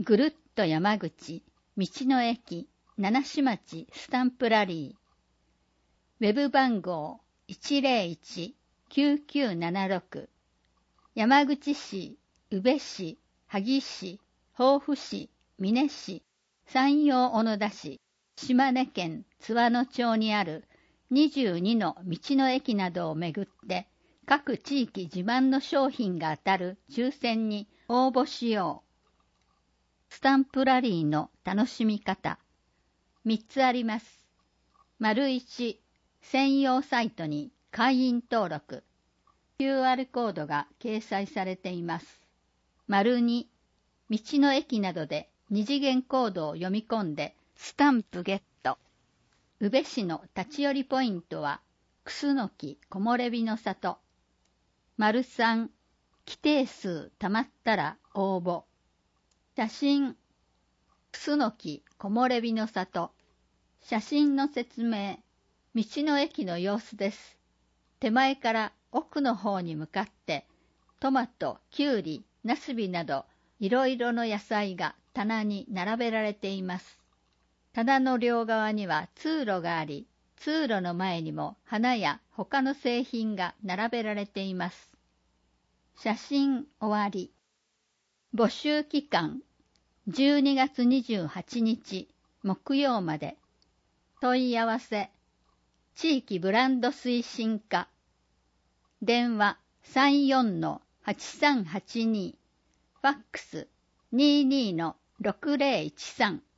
ぐるっと山口、道の駅、七市町スタンプラリー。ウェブ番号 101-9976。山口市、宇部市、萩市、防府市、美祢市、山陽小野田市、島根県津和野町にある22の道の駅などをめぐって、各地域自慢の商品が当たる抽選に応募しよう。スタンプラリーの楽しみ方。3つあります。1、専用サイトに会員登録。QR コードが掲載されています。2、道の駅などで二次元コードを読み込んでスタンプゲット。宇部市の立ち寄りポイントは、楠木木漏れ日の里。3、規定数たまったら応募。写真、楠木木漏れ日の里。写真の説明、道の駅の様子です。手前から奥の方に向かって、トマト、キュウリ、ナスビなど、いろいろの野菜が棚に並べられています。棚の両側には通路があり、通路の前にも花や他の製品が並べられています。写真終わり。募集期間、12月28日木曜まで。問い合わせ、地域ブランド推進課。電話34-8382。ファックス22-6013。